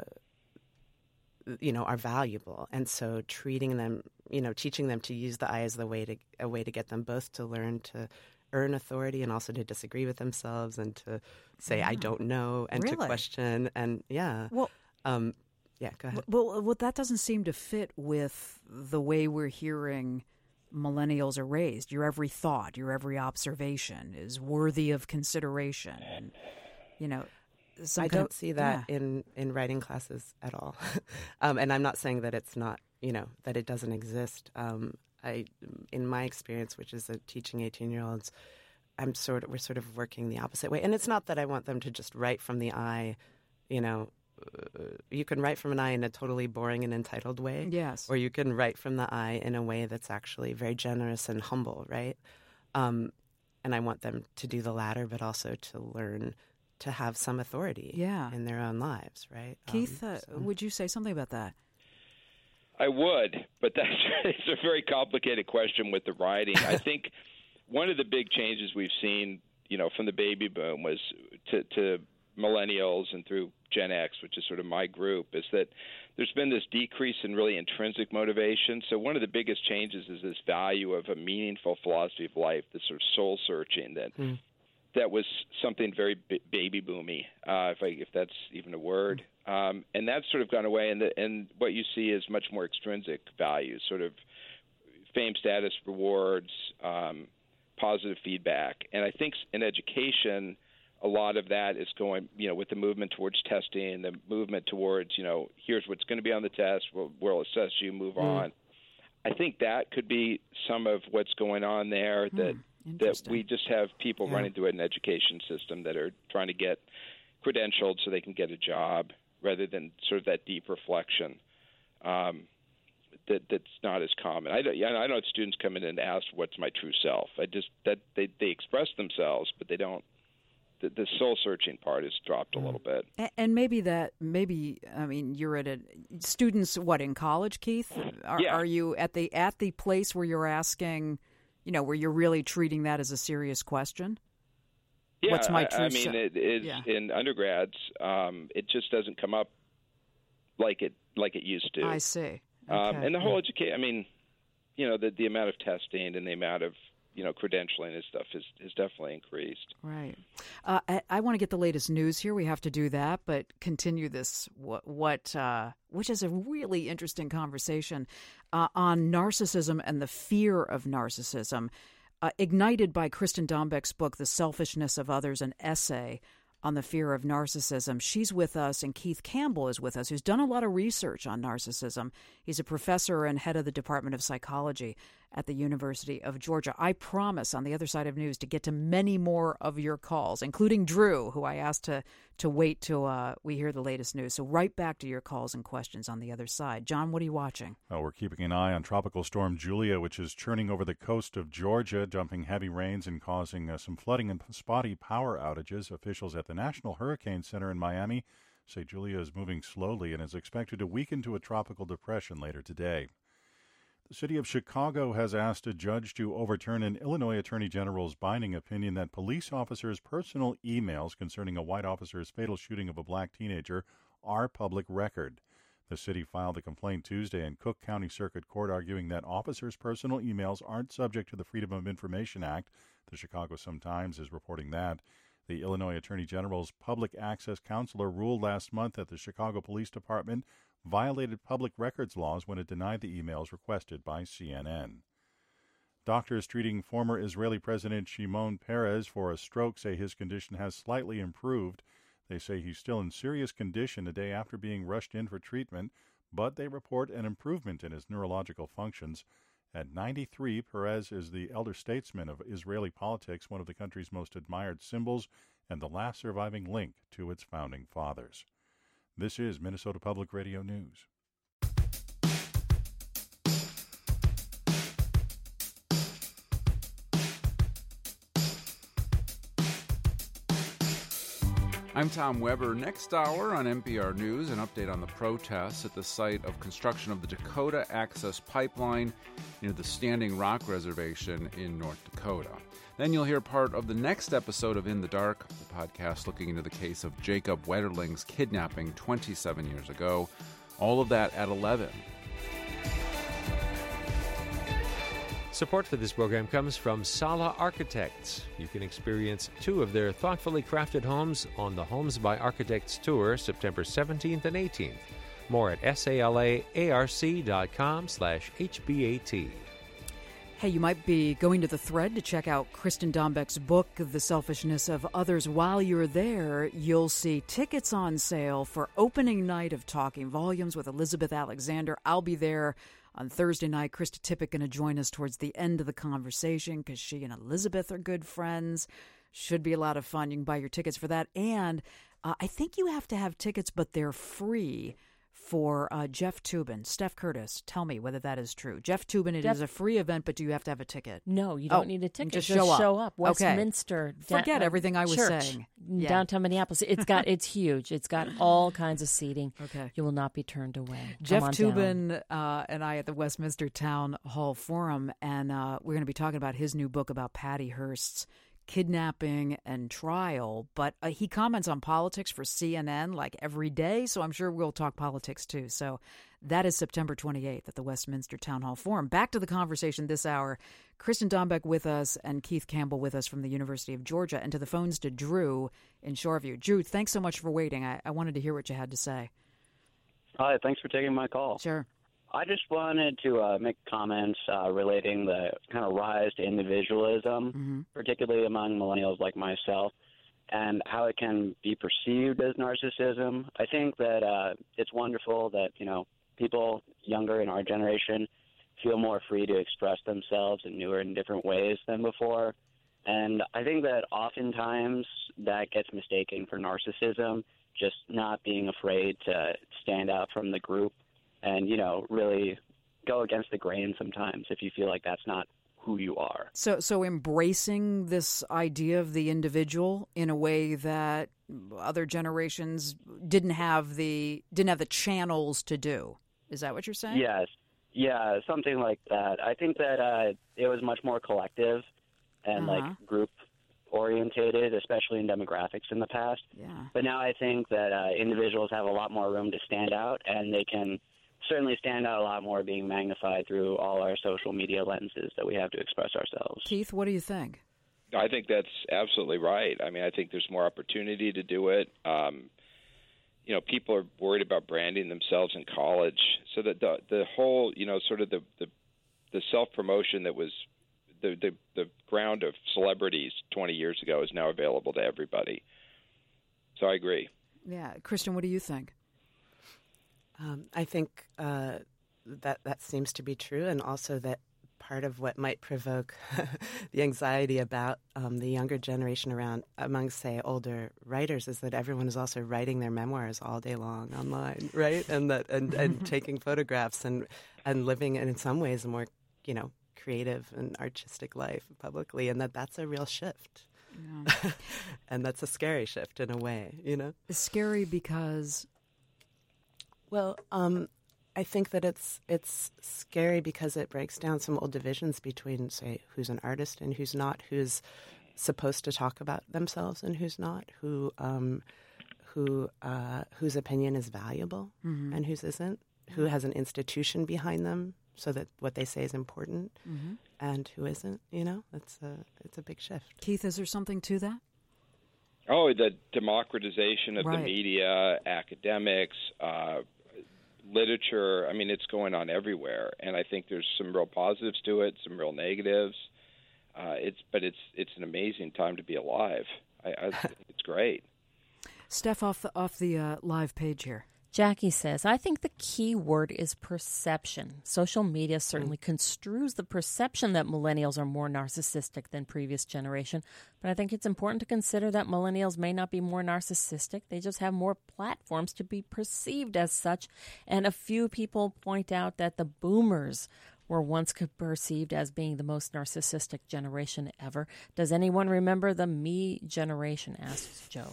you know, are valuable. And so treating them, you know, teaching them to use the I as the way to a way to get them both to learn to earn authority and also to disagree with themselves and to say, yeah. I don't know, and really? to question. And yeah. Well, um, yeah, go ahead. Well, well, that doesn't seem to fit with the way we're hearing millennials are raised. Your every thought, your every observation is worthy of consideration. And, you know, I don't of, see that yeah. in, in writing classes at all. um, and I'm not saying that it's not, you know, that it doesn't exist. Um, I, in my experience, which is a teaching eighteen-year-olds, I'm sort of, we're sort of working the opposite way. And it's not that I want them to just write from the I, you know, uh, you can write from an I in a totally boring and entitled way. Yes. Or you can write from the I in a way that's actually very generous and humble, right? Um, and I want them to do the latter, but also to learn to have some authority yeah. in their own lives, right? Keith, um, uh, so. would you say something about that? I would, but that's it's a very complicated question with the writing. I think one of the big changes we've seen, you know, from the baby boom was to, to millennials and through Gen X, which is sort of my group, is that there's been this decrease in really intrinsic motivation. So one of the biggest changes is this value of a meaningful philosophy of life, this sort of soul searching that mm. that was something very b- baby boomy, uh, if I, if that's even a word. Um, and that's sort of gone away, and, the, and what you see is much more extrinsic values, sort of fame, status, rewards, um, positive feedback. And I think in education, a lot of that is going, you know, with the movement towards testing, the movement towards, you know, here's what's going to be on the test, we'll, we'll assess you, move mm. on. I think that could be some of what's going on there, that mm, that we just have people yeah. running through an education system that are trying to get credentialed so they can get a job, rather than sort of that deep reflection um, that that's not as common. I, I know students come in and ask, "What's my true self?" I just that they they express themselves, but they don't. The, the soul searching part has dropped a little bit. And, and maybe that maybe I mean you're at a students what in college, Keith? Are, yeah. are you at the at the place where you're asking, you know, where you're really treating that as a serious question? Yeah, What's my true I, I mean, se- it is yeah. in undergrads. Um, it just doesn't come up like it like it used to. I see. Okay. Um, and the whole education. I mean, you know, the the amount of testing and the amount of you know, credentialing and stuff has, has definitely increased. Right. Uh, I, I want to get the latest news here. We have to do that, but continue this, what, what uh, which is a really interesting conversation uh, on narcissism and the fear of narcissism, uh, ignited by Kristen Dombeck's book, The Selfishness of Others, an essay on the fear of narcissism. She's with us, and Keith Campbell is with us, who's done a lot of research on narcissism. He's a professor and head of the Department of Psychology at the University of Georgia. I promise on the other side of news to get to many more of your calls, including Drew, who I asked to, to wait till uh, we hear the latest news. So right back to your calls and questions on the other side. John, what are you watching? Oh, we're keeping an eye on Tropical Storm Julia, which is churning over the coast of Georgia, dumping heavy rains and causing uh, some flooding and spotty power outages. Officials at the National Hurricane Center in Miami say Julia is moving slowly and is expected to weaken to a tropical depression later today. The city of Chicago has asked a judge to overturn an Illinois Attorney General's binding opinion that police officers' personal emails concerning a white officer's fatal shooting of a black teenager are public record. The city filed a complaint Tuesday in Cook County Circuit Court arguing that officers' personal emails aren't subject to the Freedom of Information Act. The Chicago Sun-Times is reporting that. The Illinois Attorney General's public access counselor ruled last month that the Chicago Police Department violated public records laws when it denied the emails requested by C N N. Doctors treating former Israeli President Shimon Peres for a stroke say his condition has slightly improved. They say he's still in serious condition a day after being rushed in for treatment, but they report an improvement in his neurological functions. At ninety-three, Peres is the elder statesman of Israeli politics, one of the country's most admired symbols, and the last surviving link to its founding fathers. This is Minnesota Public Radio News. I'm Tom Weber. Next hour on N P R News, an update on the protests at the site of construction of the Dakota Access Pipeline near the Standing Rock Reservation in North Dakota. Then you'll hear part of the next episode of In the Dark, the podcast looking into the case of Jacob Wetterling's kidnapping twenty-seven years ago. All of that at eleven. Support for this program comes from Sala Architects. You can experience two of their thoughtfully crafted homes on the Homes by Architects Tour, September seventeenth and eighteenth. More at salaarc.com slash HBAT. Hey, you might be going to the Thread to check out Kristen Dombeck's book, The Selfishness of Others. While you're there, you'll see tickets on sale for opening night of Talking Volumes with Elizabeth Alexander. I'll be there on Thursday night. Krista Tippett going to join us towards the end of the conversation because she and Elizabeth are good friends. Should be a lot of fun. You can buy your tickets for that. And uh, I think you have to have tickets, but they're free for uh, Jeff Toobin. Steph Curtis, tell me whether that is true. Jeff Toobin, it Jeff- is a free event, but do you have to have a ticket? No, you don't oh, need a ticket. Just, just show up. Show up. Okay. Westminster. Forget da- everything I was church, saying. in Yeah. Downtown Minneapolis. It's got. It's huge. It's got all kinds of seating. Okay. You will not be turned away. Jeff Come on Toobin uh, and I at the Westminster Town Hall Forum, and uh, we're going to be talking about his new book about Patty Hearst's kidnapping and trial. But uh, he comments on politics for C N N like every day, so I'm sure we'll talk politics too. So that is September twenty-eighth at the Westminster Town Hall Forum. Back to the conversation this hour. Kristen Dombeck with us and Keith Campbell with us from the University of Georgia, and to the phones to Drew in Shoreview. Drew, thanks so much for waiting. I, I wanted to hear what you had to say. Hi, thanks for taking my call. Sure. I just wanted to uh, make comments uh, relating the kind of rise to individualism, mm-hmm. particularly among millennials like myself, and how it can be perceived as narcissism. I think that uh, it's wonderful that, you know, people younger in our generation feel more free to express themselves in newer and different ways than before. And I think that oftentimes that gets mistaken for narcissism, just not being afraid to stand out from the group and, you know, really go against the grain sometimes if you feel like that's not who you are. So so embracing this idea of the individual in a way that other generations didn't have the didn't have the channels to do. Is that what you're saying? Yes. Yeah, something like that. I think that uh, it was much more collective and Uh-huh. like group orientated, especially in demographics in the past. Yeah. But now I think that uh, individuals have a lot more room to stand out, and they can certainly stand out a lot more being magnified through all our social media lenses that we have to express ourselves. Keith, what do you think? I think that's absolutely right. I mean, I think there's more opportunity to do it. Um, you know, people are worried about branding themselves in college, so that the the whole, you know, sort of the the, the self-promotion that was the, the the ground of celebrities twenty years ago is now available to everybody. So I agree. Yeah. Kristen, what do you think? Um, I think uh, that that seems to be true, and also that part of what might provoke the anxiety about um, the younger generation around among, say, older writers is that everyone is also writing their memoirs all day long online, right? And that and, and taking photographs and and living in some ways a more, you know, creative and artistic life publicly, and that that's a real shift. Yeah. And that's a scary shift in a way, you know? It's scary because... Well, um, I think that it's it's scary because it breaks down some old divisions between, say, who's an artist and who's not, who's supposed to talk about themselves and who's not, who um, who uh, whose opinion is valuable mm-hmm. and whose isn't, who has an institution behind them so that what they say is important mm-hmm. and who isn't. You know, it's a it's a big shift. Keith, is there something to that? Oh, the democratization of right. the media, academics. Uh, literature, I mean, it's going on everywhere, and I think there's some real positives to it, some real negatives. Uh, it's, but it's it's an amazing time to be alive. I, I think it's great. Steph, off the off the uh, live page here. Jackie says, I think the key word is perception. Social media certainly mm. construes the perception that millennials are more narcissistic than previous generation, but I think it's important to consider that millennials may not be more narcissistic. They just have more platforms to be perceived as such. And a few people point out that the boomers were once perceived as being the most narcissistic generation ever. Does anyone remember the me generation, asks Joe.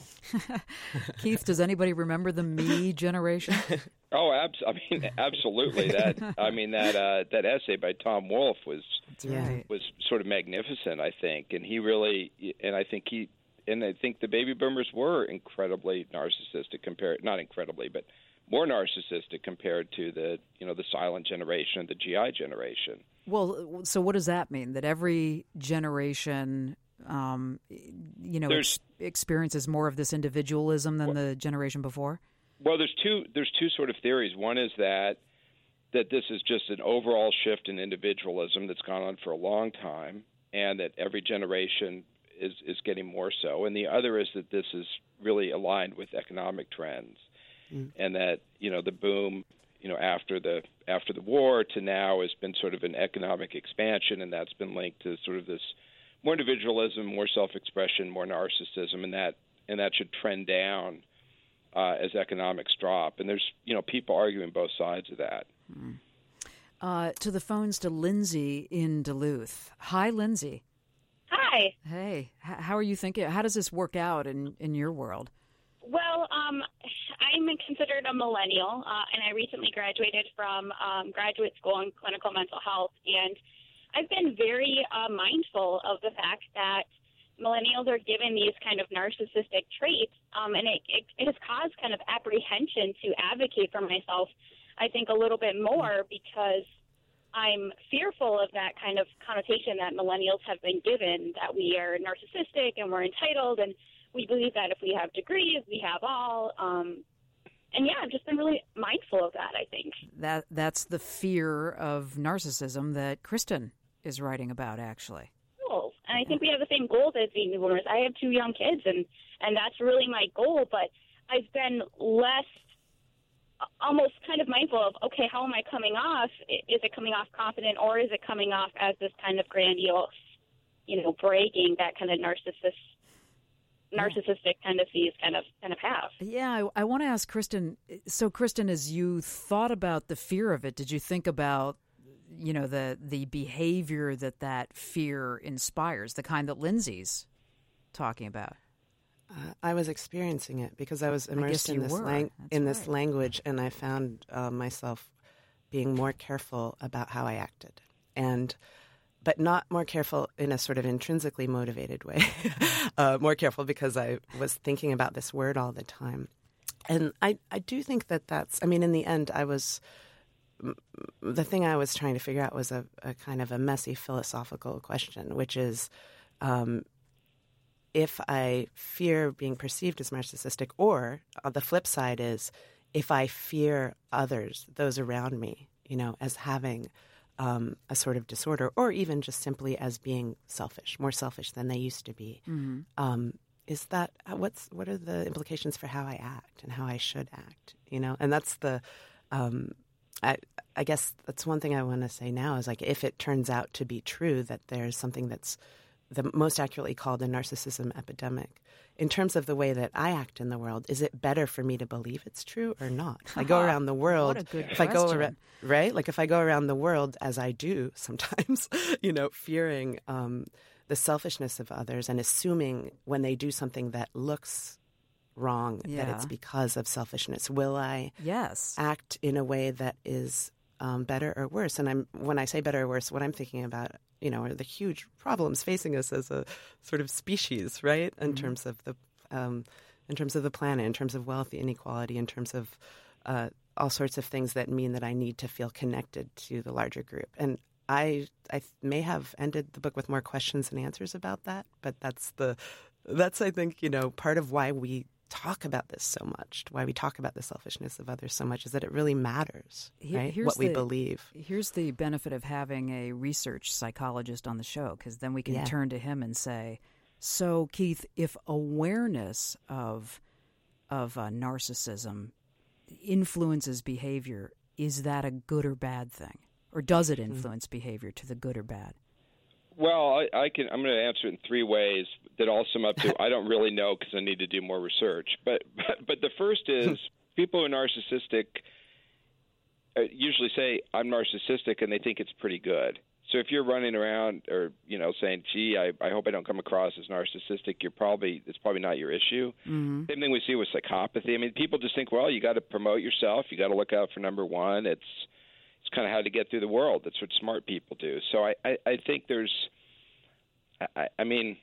Keith, does anybody remember the me generation? Oh, abs- I mean, absolutely. That I mean that uh, that essay by Tom Wolfe was right. was sort of magnificent, I think, and he really, and I think he, and I think the baby boomers were incredibly narcissistic compared, not incredibly, but more narcissistic compared to the, you know, the silent generation, the G I generation. Well, so what does that mean? That every generation, um, you know, ex- experiences more of this individualism than well, the generation before? Well, there's two. There's two sort of theories. One is that that this is just an overall shift in individualism that's gone on for a long time, and that every generation is is getting more so. And the other is that this is really aligned with economic trends. And that, you know, the boom, you know, after the after the war to now has been sort of an economic expansion, and that's been linked to sort of this more individualism, more self-expression, more narcissism, and that and that should trend down uh, as economics drop. And there's, you know, people arguing both sides of that. Mm. Uh, to the phones to Lindsay in Duluth. Hi, Lindsay. Hi. Hey, H- how are you thinking? How does this work out in, in your world? Well, um, I'm considered a millennial, uh, and I recently graduated from um, graduate school in clinical mental health, and I've been very uh, mindful of the fact that millennials are given these kind of narcissistic traits, um, and it, it, it has caused kind of apprehension to advocate for myself, I think, a little bit more because I'm fearful of that kind of connotation that millennials have been given, that we are narcissistic and we're entitled, and we believe that if we have degrees, we have all. Um, and, yeah, I've just been really mindful of that, I think. That That's the fear of narcissism that Kristen is writing about, actually. Cool. And I think we have the same goals as baby boomers. I have two young kids, and, and that's really my goal. But I've been less almost kind of mindful of, okay, how am I coming off? Is it coming off confident, or is it coming off as this kind of grandiose, you know, bragging that kind of narcissist? narcissistic tendencies kind of kind of have. Yeah, I, I want to ask Kristen. So, Kristen, as you thought about the fear of it, did you think about, you know, the the behavior that that fear inspires, the kind that Lindsay's talking about? Uh, I was experiencing it because I was immersed I in this lang- in this right. language, and I found uh, myself being more careful about how I acted, and. But not more careful in a sort of intrinsically motivated way. uh, more careful because I was thinking about this word all the time. And I, I do think that that's, I mean, in the end, I was the thing I was trying to figure out was a, a kind of a messy philosophical question, which is, um, if I fear being perceived as narcissistic, or uh, the flip side is, if I fear others, those around me, you know, as having um, a sort of disorder, or even just simply as being selfish, more selfish than they used to be. Mm-hmm. Um, is that what's what are the implications for how I act and how I should act? You know, and that's the, um, I I guess that's one thing I want to say now is, like, if it turns out to be true that there's something that's the most accurately called a narcissism epidemic, in terms of the way that I act in the world, is it better for me to believe it's true or not? If I go around the world, What a good if I go question. around, right? Like if I go around the world as I do sometimes, you know, fearing um, the selfishness of others and assuming when they do something that looks wrong that Yeah. it's because of selfishness, will I Yes. act in a way that is um, better or worse? And I'm when I say better or worse, what I'm thinking about, you know, are the huge problems facing us as a sort of species, right? In Mhm. terms of the, um, in terms of the planet, in terms of wealth inequality, in terms of uh, all sorts of things that mean that I need to feel connected to the larger group. And I, I may have ended the book with more questions than answers about that, but that's the, that's I think, you know, part of why we talk about this so much, why we talk about the selfishness of others so much, is that it really matters, Here- right? here's What we the- believe. Here's the benefit of having a research psychologist on the show, because then we can Yeah. turn to him and say, so, Keith, if awareness of of uh, narcissism influences behavior, is that a good or bad thing? Or does it influence behavior to the good or bad? Well, I, I can. I'm going to answer it in three ways that all sum up to I don't really know because I need to do more research. But but, but the first is people who are narcissistic uh, usually say I'm narcissistic and they think it's pretty good. So if you're running around or you know saying, "Gee, I, I hope I don't come across as narcissistic," you're probably it's probably not your issue. Mm-hmm. Same thing we see with psychopathy. I mean, people just think, well, you got to promote yourself. You got to look out for number one. It's it's kind of how to get through the world. That's what smart people do. So I, I, I think there's, I, I mean,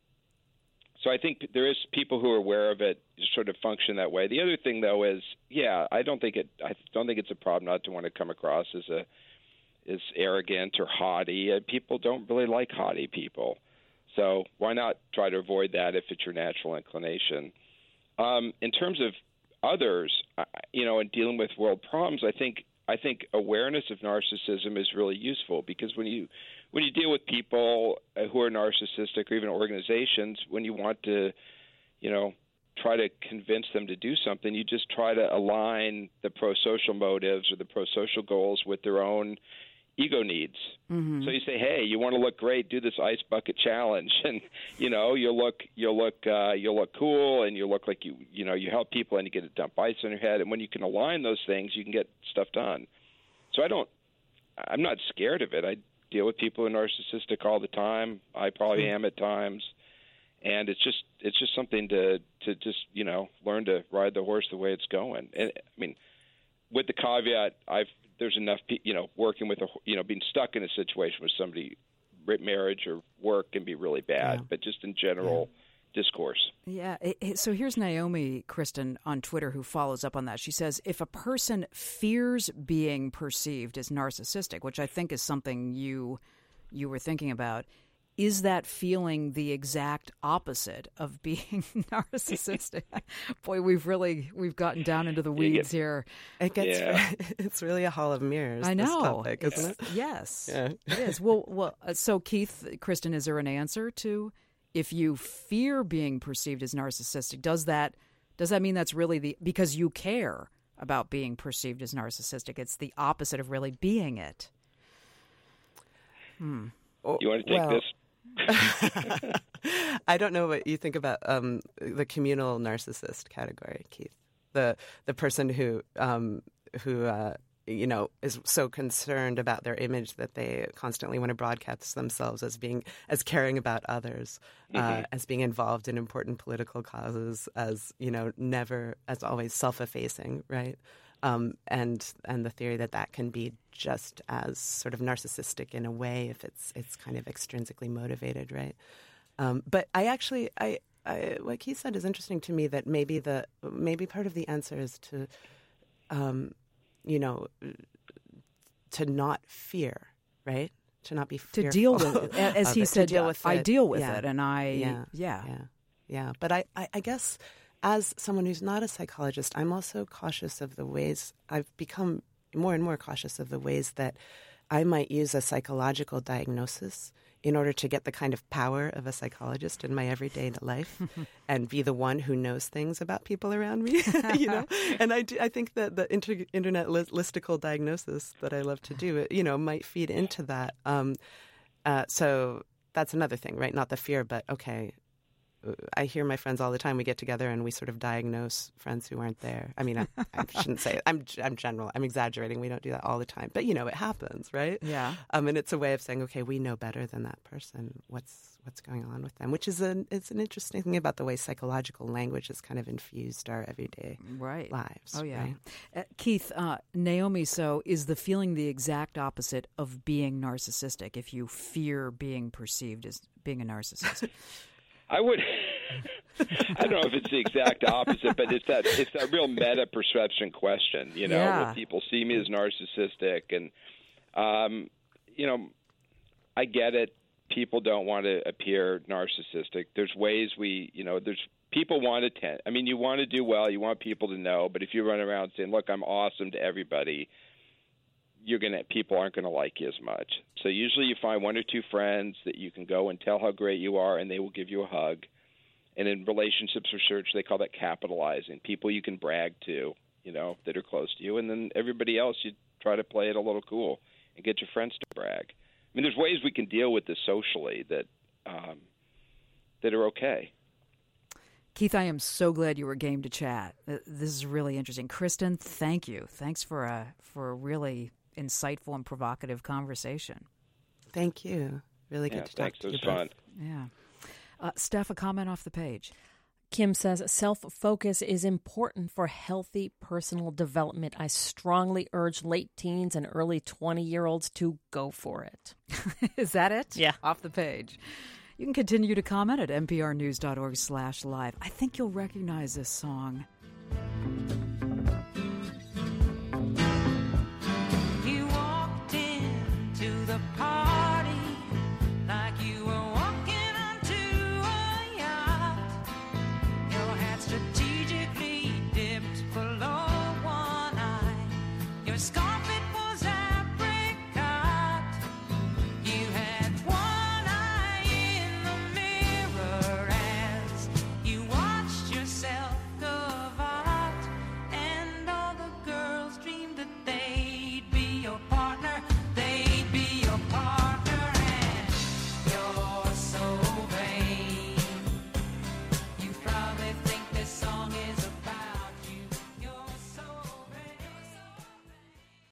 so I think there is people who are aware of it sort of function that way. The other thing, though, is, yeah, I don't think it, I don't think it's a problem not to want to come across as a, as arrogant or haughty. Uh, people don't really like haughty people. So why not try to avoid that if it's your natural inclination? Um, in terms of others, I- you know, in dealing with world problems, I think I think awareness of narcissism is really useful because when you when you deal with people who are narcissistic or even organizations, when you want to, you know, try to convince them to do something, you just try to align the pro-social motives or the pro-social goals with their own ego needs. Mm-hmm. So you say, hey, you want to look great, do this ice bucket challenge, and you know you'll look you'll look uh, you'll look cool, and you look like you you know you help people, and you get to dump ice on your head. And when you can align those things, you can get stuff done. So I don't, I'm not scared of it. I deal with people who are narcissistic all the time. I probably Mm-hmm. am at times, and it's just it's just something to to just you know learn to ride the horse the way it's going. And I mean, with the caveat, I've there's enough, pe- you know, working with, a, you know, being stuck in a situation with somebody, marriage or work can be really bad, Yeah. but just in general discourse. Yeah. It, it- so here's Naomi Kristen on Twitter who follows up on that. She says, if a person fears being perceived as narcissistic, which I think is something you you were thinking about, is that feeling the exact opposite of being narcissistic? Boy, we've really we've gotten down into the weeds here. It gets Yeah. it's really a hall of mirrors. I this know, topic, It's- isn't it? Yes, Yeah. it is. Well, well. uh, So, Keith, Kristen, is there an answer to if you fear being perceived as narcissistic? Does that does that mean that's really the because you care about being perceived as narcissistic? It's the opposite of really being it. Hmm. You want to take Well, this? I don't know what you think about um, the communal narcissist category, Keith. The the person who um, who uh, you know is so concerned about their image that they constantly want to broadcast themselves as being as caring about others, uh, Mhm. as being involved in important political causes, as you know never as always self-effacing, right? Um, and and the theory that that can be just as sort of narcissistic in a way if it's it's kind of extrinsically motivated, right? Um, but I actually, I, I what Keith said is interesting to me. That maybe the maybe part of the answer is to, um, you know, to not fear, right? To not be fearful. To deal with it. As he it, said, deal with I it. deal with yeah. it, and I, yeah. yeah. Yeah, yeah. But I, I, I guess as someone who's not a psychologist, I'm also cautious of the ways, I've become more and more cautious of the ways that I might use a psychological diagnosis in order to get the kind of power of a psychologist in my everyday life and be the one who knows things about people around me, you know? And I, do, I think that the inter- internet li- listicle diagnosis that I love to do, it, you know, might feed into that. Um, uh, so that's another thing, right? Not the fear, but okay, I hear my friends all the time. We get together and we sort of diagnose friends who aren't there. I mean, I, I shouldn't say it. I'm I'm general. I'm exaggerating. We don't do that all the time, but you know, it happens, right? Yeah. Um, and it's a way of saying, okay, we know better than that person. What's what's going on with them? Which is an it's an interesting thing about the way psychological language has kind of infused our everyday right. lives. Oh yeah. Right? Uh, Keith, uh, Naomi, so is the feeling the exact opposite of being narcissistic? If you fear being perceived as being a narcissist. I would. I don't know if it's the exact opposite, but it's that it's that real meta perception question. You know, yeah. where people see me as narcissistic, and um, you know, I get it. People don't want to appear narcissistic. There's ways we, you know, there's people want to tend. I mean, you want to do well. You want people to know, but if you run around saying, "Look, I'm awesome" to everybody, you're gonna people aren't gonna like you as much. So usually you find one or two friends that you can go and tell how great you are, and they will give you a hug. And in relationships research, they call that capitalizing. People you can brag to, you know, that are close to you, and then everybody else you try to play it a little cool and get your friends to brag. I mean, there's ways we can deal with this socially that um, that are okay. Keith, I am so glad you were game to chat. This is really interesting. Kristen, thank you. Thanks for a for a really insightful and provocative conversation. Thank you. Really good yeah, to talk thanks. to It you was fun. both. Yeah. Uh, Steph, a comment off the page. Kim says, self-focus is important for healthy personal development. I strongly urge late teens and early twenty-year-olds to go for it. Is that it? Yeah. Off the page. You can continue to comment at nprnews.org slash live. I think you'll recognize this song.